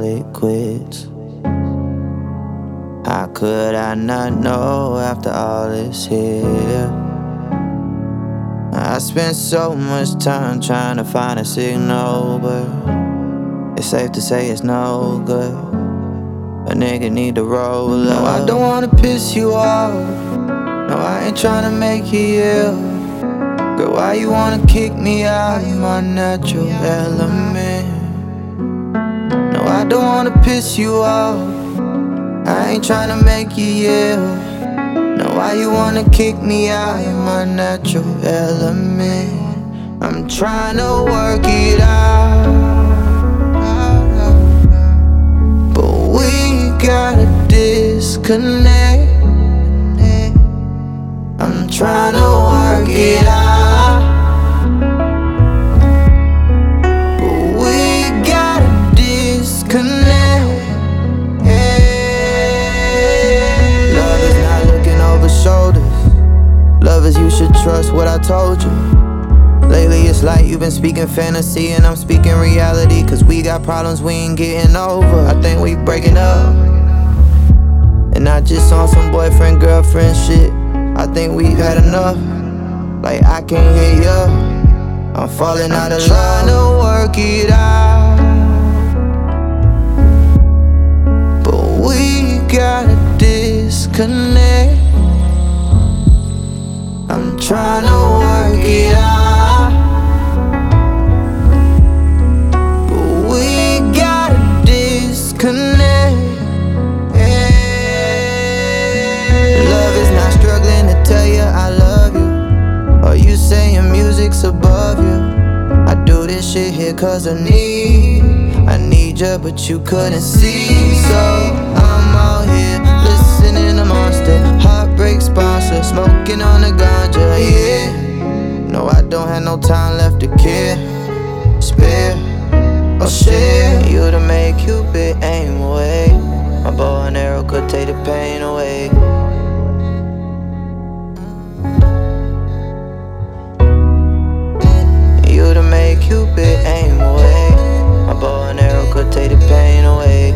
it quits. How could I not know after all this here? I spent so much time trying to find a signal, but it's safe to say it's no good. A nigga need to roll up. No, I don't wanna piss you off. No, I ain't tryna make you ill. Girl, why you wanna kick me out of my natural element? No, I don't wanna piss you off. I ain't tryna make you ill. No, why you wanna kick me out of my natural element? I'm tryna work it out, but we gotta disconnect. I'm tryna work it out, but we gotta disconnect. Love is not looking over shoulders. Lovers, you should trust what I told you. Lately it's like you've been speaking fantasy and I'm speaking reality. Cause we got problems we ain't getting over. I think we breaking up, and not just on some boyfriend, girlfriend shit. I think we've had enough. Like I can't hear ya. I'm falling out of love. Tryna work it out, but we gotta disconnect. I'm tryna work it out, but we gotta disconnect. Love is not struggling to tell you I love you, or you saying music's above you. I do this shit here cause I need you, but you couldn't see. So I'm out here listening to Monster, Heartbreak sponsor, smoking on the ganja, yeah. No, I don't have no time left to care, spare, or share. You to make Cupid aim away. My bow and arrow could take the pain away. You to make Cupid aim away. My bow and arrow could take the pain away.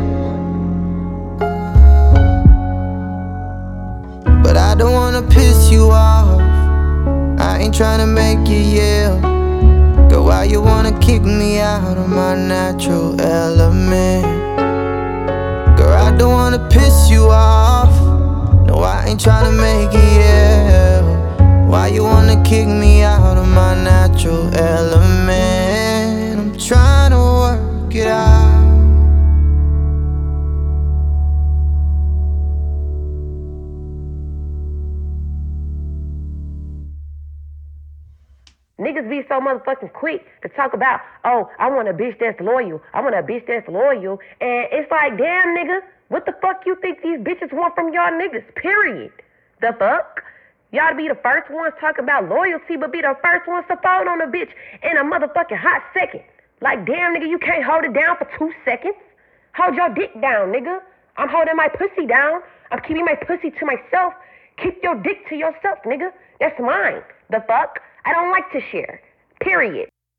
But I don't wanna piss you off. I ain't tryna make you yell. Girl, why you wanna kick me out of my natural element? Girl, I don't wanna piss you off. No, I ain't tryna make you yell. Why you wanna kick me out of my natural element? I'm tryna work it out. Niggas be so motherfucking quick to talk about, oh, I want a bitch that's loyal. I want a bitch that's loyal. And it's like, damn, nigga, what the fuck you think these bitches want from y'all niggas, period? The fuck? Y'all be the first ones talking about loyalty, but be the first ones to fold on a bitch in a motherfucking hot second. Like, damn, nigga, you can't hold it down for 2 seconds? Hold your dick down, nigga. I'm holding my pussy down. I'm keeping my pussy to myself. Keep your dick to yourself, nigga. That's mine. The fuck? I don't like to share. Period.